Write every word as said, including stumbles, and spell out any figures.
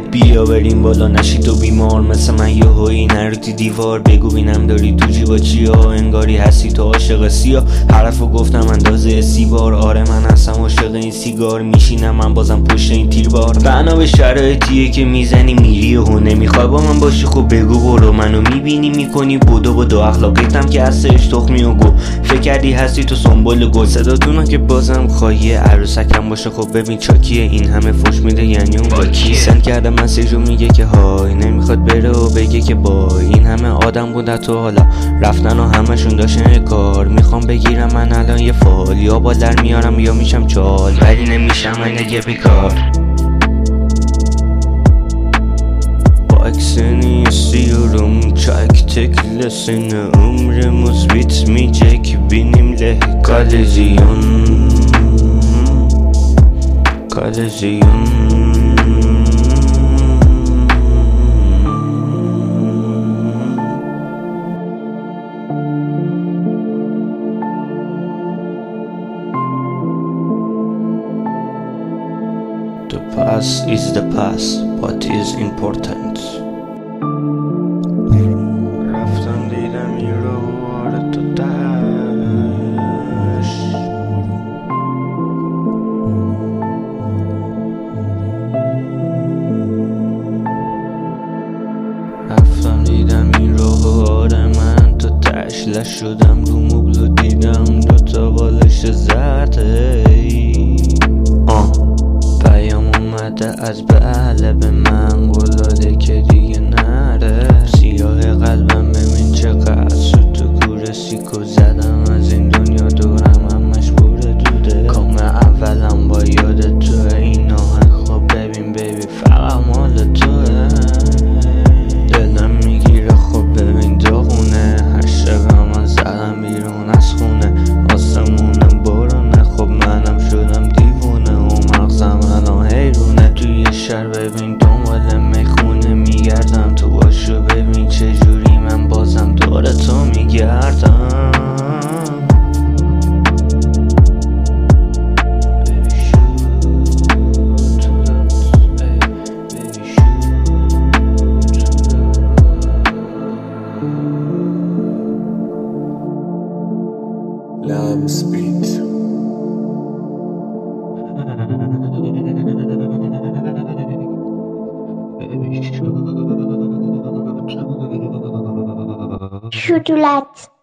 بیا بریم بالا نشی تو بیمار مثل من یه هایی نروتی دیوار بگو بینم داری تو جیبا چیا انگاری هستی تو عاشق سیا حرفو گفتم اندازه سی بار آره من هستم عاشق این سیگار میشینم من بازم پشت این تیر بار بنا به شرایطیه که میزنی میری و نمیخوای با من باشی خب بگو برو منو میبینی میکنی بودو بودو اخلاقیتم که هستش تخمی و گو فکر کردی هستی تو سنبول گل صداتونو که بازم خواهی عروسکم باشه خب ببین چاکیه این همه فوش میده یعنی اون با کیه سند کرده مسیجو میگه که های نمیخواد بره و بگه که بای این همه آدم بوده تو حالا رفتن و همشون داشتن کار میخوام بگیرم من الان یه فال یا با در میارم یا میشم چال ولی نمیشم اگه یه بیکار با اکسنی استیارم چک تکلسن عمر مثبت میجه که بینیم له کالزیون کالزیون The past is the past, what is important. رفتم دیدم این رو تو دشت رفتم دیدم این رو من تو دشت لش شدم رو مبل و دیدم دوتا بالش زرده از بله به من قلاده که دیگه نره سیاه قلبم ببین چقدر سود تو کوره سیکو زدم از این دنیا دورم همش بوره دوده کام اولم با یاد توه این آهنگ خب ببین بیبی فقط مال توه دلم میگیره خب ببین داغونه هر شب من زدم بیرون از خونه آسمونم بارونه خب منم شدم دیوونه و مغزم الان حیرونه توی شهر ببین دنبال میخونه میگردم تو باشو ببین چجوری من بازم دور تو میگردم Lamb's Beat. شوتولات